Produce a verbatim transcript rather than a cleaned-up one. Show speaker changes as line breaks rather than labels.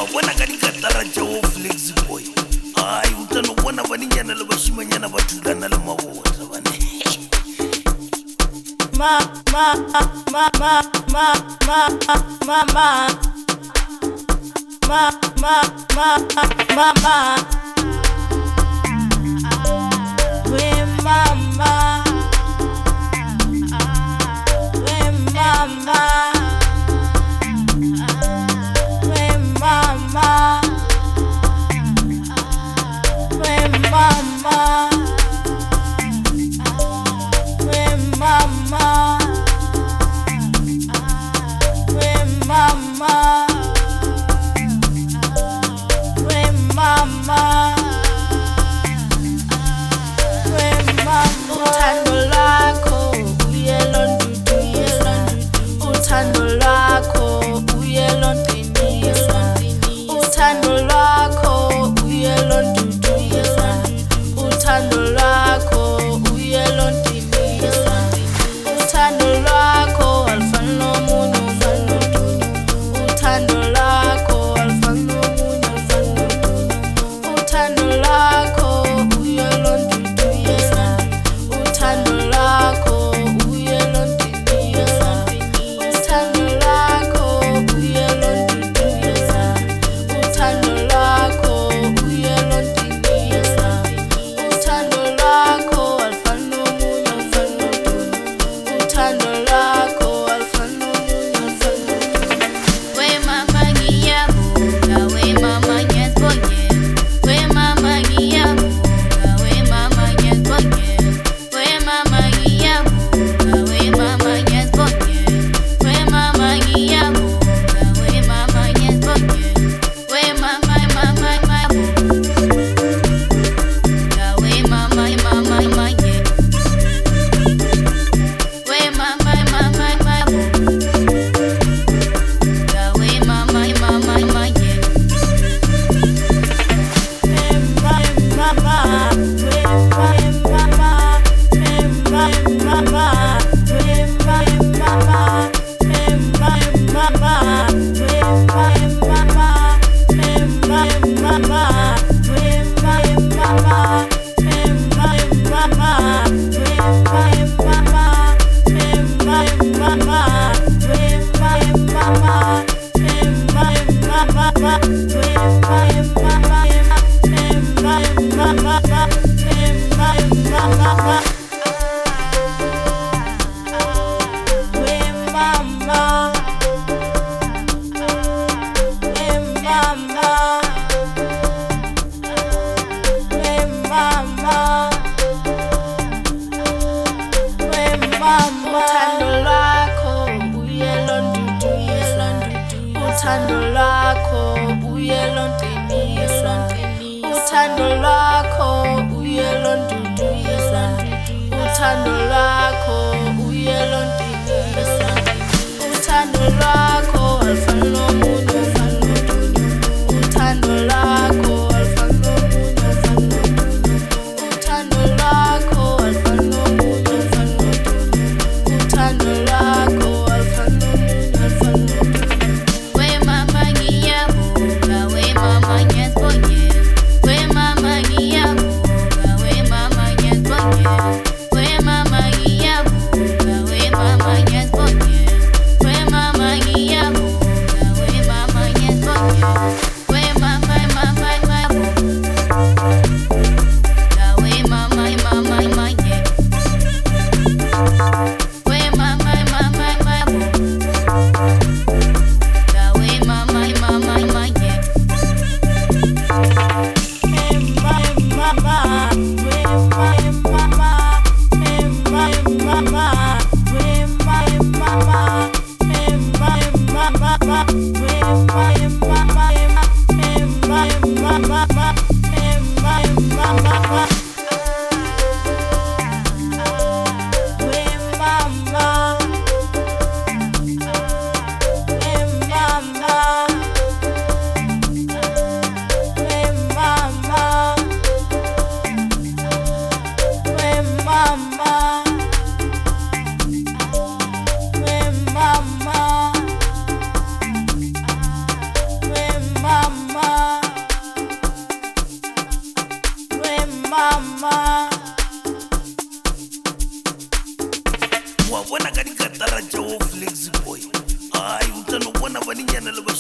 bona ka dikatara tša o Flexi boy ai o tla no bona banenyana le bašimanyana ba thulana le mabota bane
ma ma ma ma ma ma ma ma ma ma ma ma ma we mama we mama we mama we mama we mama we mama we mama uthando lakho uyelondudu uthando lakho uyelondinisa uthando lakho uyelondudu uthando lakho uyelondinisa uthando lakho alifani nomunye ufana nomunye uthando lakho alifani nomunye ufana nomunye uthando lakho uyelondudu uthando lakho uyelondinisa uthando lakho uyelondinisa uthando lakho uyelondinisa uthando lakho alifani nomunye ufana nomunye uthando lakho alifani nomunye ufana nomunye we mama ngiyabonga we mama ngiyazibongela we mama ngiyabonga we mama ngiyazibongela we mama ngiyabonga we mama ngiyazibongela we mama ngiyabonga we mama ngiyazibongela we mama mama mama we mama mama mama we mama mama mama we mama mama mama uthando lakho uyelondinisa uthando lakho uyelonduduyisa uthando lakho uyelondinisa uthando lakho alifani nomunye ufana nomunye uthando lakho alifani nomunye ufana nomunye uthando lakho alifani nomunye ufana nomunye uthando lakho alifani nomunye ufana nomunye we mama
vaninyana la